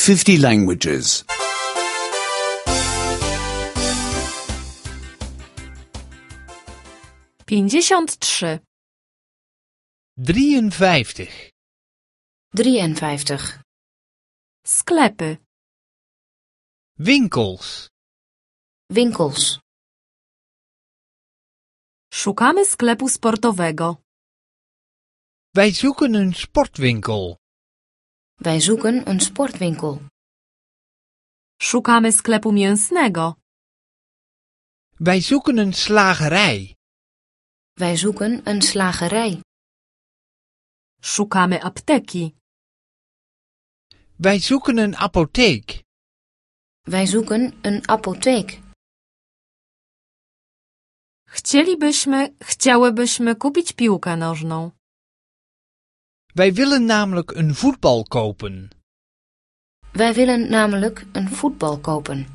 50 languages. 53. 53. 53. Sklepy. Winkels. Winkels. Szukamy sklepu sportowego. Wij zoeken een sportwinkel. Wij zoeken een sportwinkel. Szukamy sklepu mięsnego. Wij zoeken een slagerij. Wij zoeken een slagerij. Szukamy apteki. Wij zoeken een apotheek. Wij zoeken een apotheek. Chciałybyśmy kupić piłkę nożną. Wij willen namelijk een voetbal kopen. Wij willen namelijk een voetbal kopen.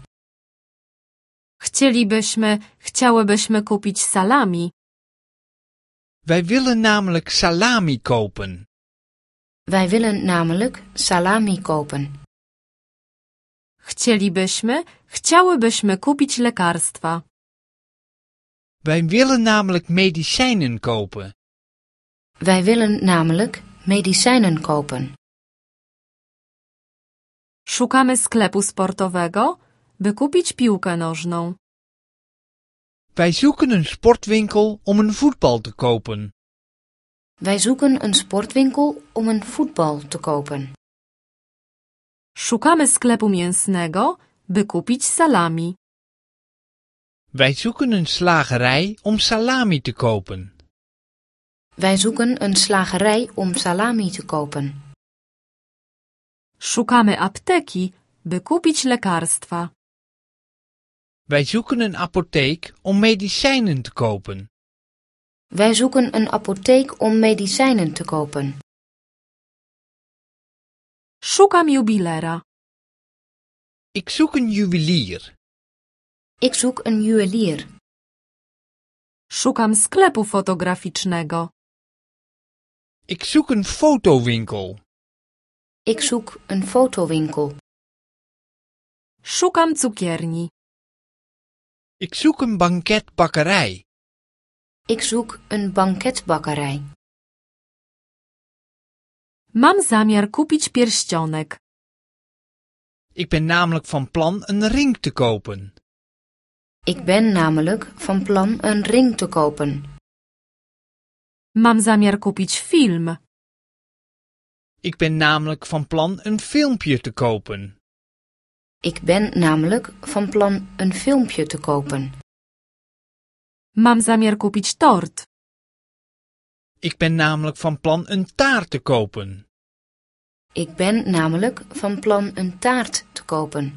Chciałybyśmy kupić salami. Wij willen namelijk salami kopen. Wij willen namelijk salami kopen. Chciałybyśmy kupić lekarstwa. Wij willen namelijk medicijnen kopen. Wij willen namelijk medicijnen kopen. Szukamy sklepu sportowego, by kupić piłkę nożną. Wij zoeken een sportwinkel om een voetbal te kopen. Wij zoeken een sportwinkel om een voetbal te kopen. Szukamy sklepu mięsnego, by kupić salami. Wij zoeken een slagerij om salami te kopen. Wij zoeken een slagerij om salami te kopen. Szukamy apteki, by kupić lekarstwa. Wij zoeken een apotheek om medicijnen te kopen. Wij zoeken een apotheek om medicijnen te kopen. Szukam jubilera. Ik zoek een juwelier. Ik zoek een juwelier. Szukam sklepu fotograficznego. Ik zoek een fotowinkel. Ik zoek een fotowinkel. Szukam cukierni. Ik zoek een banketbakkerij. Ik zoek een banketbakkerij. Mam zamiar kupić pierścionek. Ik ben namelijk van plan een ring te kopen. Ik ben namelijk van plan een ring te kopen. Mam zamiar kupić film. Ik ben namelijk van plan een filmpje te kopen. Ik ben namelijk van plan een filmpje te kopen. Mam zamiar kupić tort. Ik ben namelijk van plan een taart te kopen. Ik ben namelijk van plan een taart te kopen.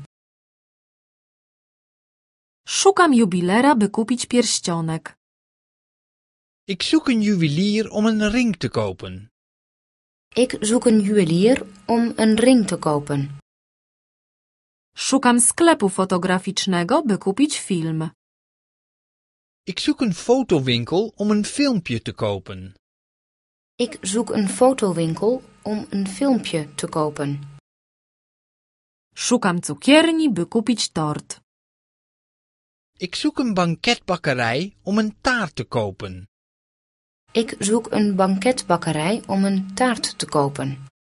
Szukam jubilera, by kupić pierścionek. Ik zoek een juwelier om een ring te kopen. Ik zoek een juwelier om een ring te kopen. Szukam sklepu fotograficznego, by kupić film. Ik zoek een fotowinkel om een filmpje te kopen. Ik zoek een fotowinkel om een filmpje te kopen. Szukam cukierni, by kupić tort. Ik zoek een banketbakkerij om een taart te kopen. Ik zoek een banketbakkerij om een taart te kopen.